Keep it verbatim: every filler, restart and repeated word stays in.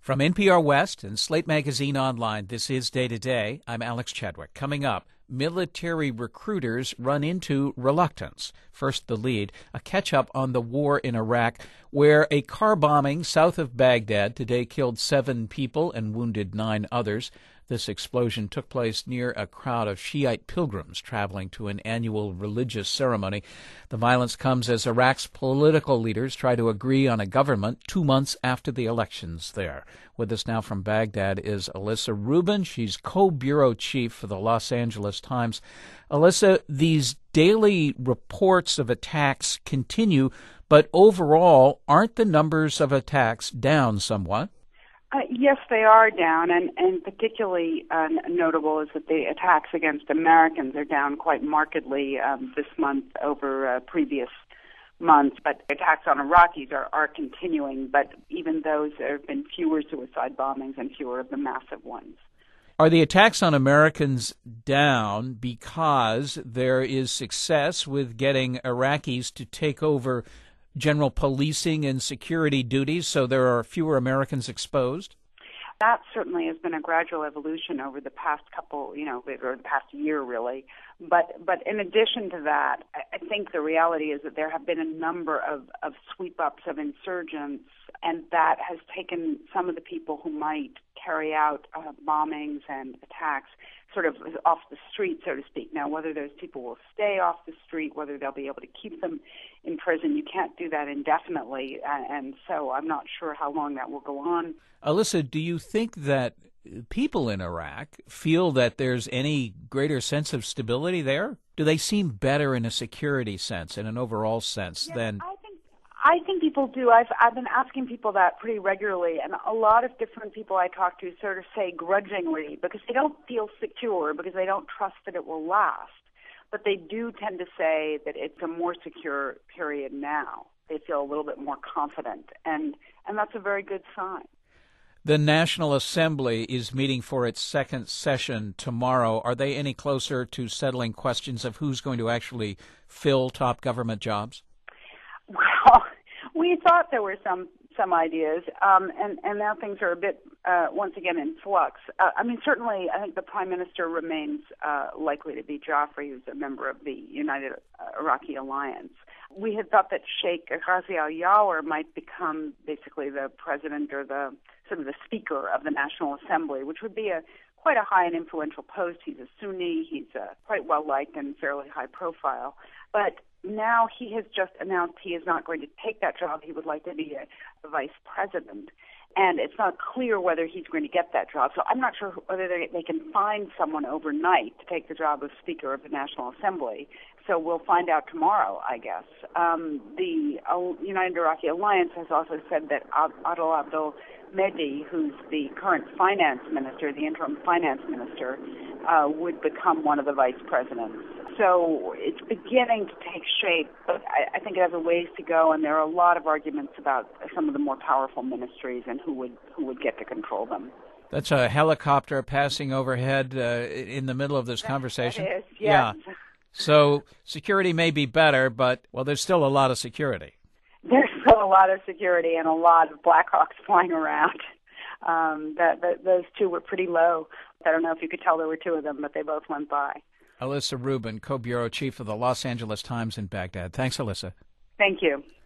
From N P R West and Slate Magazine Online, this is Day to Day. I'm Alex Chadwick. Coming up, military recruiters run into reluctance. First, the lead, a catch-up on the war in Iraq, where a car bombing south of Baghdad today killed seven people and wounded nine others. This explosion took place near a crowd of Shiite pilgrims traveling to an annual religious ceremony. The violence comes as Iraq's political leaders try to agree on a government two months after the elections there. With us now from Baghdad is Alyssa Rubin. She's co-bureau chief for the Los Angeles Times. Alyssa, these daily reports of attacks continue, but overall, aren't the numbers of attacks down somewhat? Uh, yes, they are down, and, and particularly uh, notable is that the attacks against Americans are down quite markedly um, this month over uh, previous months. But attacks on Iraqis are, are continuing, but even those, there have been fewer suicide bombings and fewer of the massive ones. Are the attacks on Americans down because there is success with getting Iraqis to take over general policing and security duties, so there are fewer Americans exposed? That certainly has been a gradual evolution over the past couple, you know, or the past year, really. But but in addition to that, I think the reality is that there have been a number of, of sweep-ups of insurgents, and that has taken some of the people who might carry out uh, bombings and attacks sort of off the street, so to speak. Now, whether those people will stay off the street, whether they'll be able to keep them in prison, you can't do that indefinitely, and, and so I'm not sure how long that will go on. Alyssa, do you think that people in Iraq feel that there's any greater sense of stability there? Do they seem better in a security sense, in an overall sense, yes, than... I think, I think people do. I've, I've been asking people that pretty regularly, and a lot of different people I talk to sort of say grudgingly, because they don't feel secure, because they don't trust that it will last. But they do tend to say that it's a more secure period now. They feel a little bit more confident, and, and that's a very good sign. The National Assembly is meeting for its second session tomorrow. Are they any closer to settling questions of who's going to actually fill top government jobs? Well, we thought there were some some ideas, um, and, and now things are a bit, uh, once again, in flux. Uh, I mean, certainly, I think the Prime Minister remains uh, likely to be Joffrey, who's a member of the United Iraqi Alliance. We had thought that Sheikh Ghazi al-Yawar might become basically the president or the sort of the speaker of the National Assembly, which would be a quite a high and influential post. He's a Sunni. He's uh, quite well liked and fairly high profile. But now he has just announced he is not going to take that job. He would like to be a, a vice president. And it's not clear whether he's going to get that job. So I'm not sure whether they, they can find someone overnight to take the job of Speaker of the National Assembly. So we'll find out tomorrow, I guess. Um, the uh, United Iraqi Alliance has also said that Adel Abdul Mehdi, who's the current finance minister, the interim finance minister, uh, would become one of the vice presidents. So it's beginning to take shape, but I, I think it has a ways to go, and there are a lot of arguments about some of the more powerful ministries and who would who would get to control them. That's a helicopter passing overhead uh, in the middle of this conversation? That is, yes. Yeah. So security may be better, but, well, there's still a lot of security. There's still a lot of security and a lot of Blackhawks flying around. Um, that, that Those two were pretty low. I don't know if you could tell there were two of them, but they both went by. Alyssa Rubin, co-bureau chief of the Los Angeles Times in Baghdad. Thanks, Alyssa. Thank you.